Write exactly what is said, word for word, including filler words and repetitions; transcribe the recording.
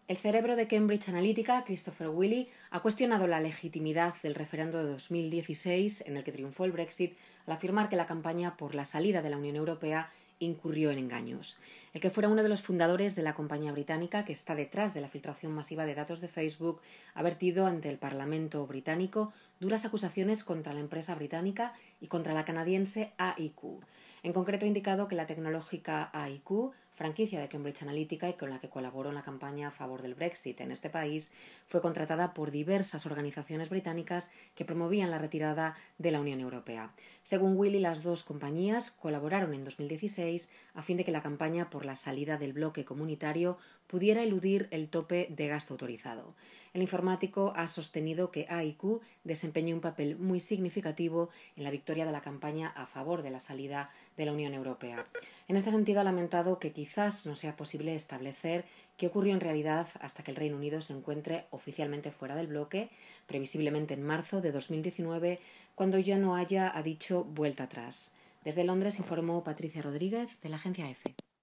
El cerebro de Cambridge Analytica, Christopher Wylie, ha cuestionado la legitimidad del referendo de dos mil dieciséis en el que triunfó el Brexit al afirmar que la campaña por la salida de la Unión Europea incurrió en engaños. El que fuera uno de los fundadores de la compañía británica que está detrás de la filtración masiva de datos de Facebook ha vertido ante el Parlamento británico duras acusaciones contra la empresa británica y contra la canadiense A I Q. En concreto, ha indicado que la tecnológica A I Q, franquicia de Cambridge Analytica y con la que colaboró en la campaña a favor del Brexit en este país, fue contratada por diversas organizaciones británicas que promovían la retirada de la Unión Europea. Según Wylie, las dos compañías colaboraron en dos mil dieciséis a fin de que la campaña por la salida del bloque comunitario pudiera eludir el tope de gasto autorizado. El informático ha sostenido que A I Q desempeñó un papel muy significativo en la victoria de la campaña a favor de la salida de la Unión Europea. En este sentido, ha lamentado que quizás no sea posible establecer qué ocurrió en realidad hasta que el Reino Unido se encuentre oficialmente fuera del bloque, previsiblemente en marzo de dos mil diecinueve, cuando ya no haya, ha dicho, vuelta atrás. Desde Londres informó Patricia Rodríguez, de la agencia EFE.